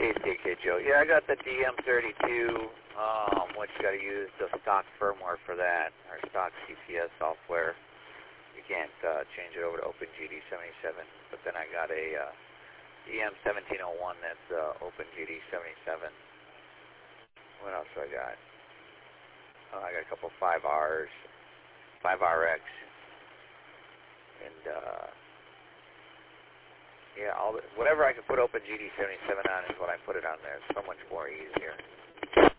KCK Joe. Yeah, I got the DM32, which got to use the stock firmware for that, or stock CPS software. You can't change it over to OpenGD77. But then I got a EM1701 that's OpenGD77. What else do I got? I got a couple 5Rs, 5RX, and yeah, whatever I can put OpenGD77 on is what I put it on there. It's so much more easier.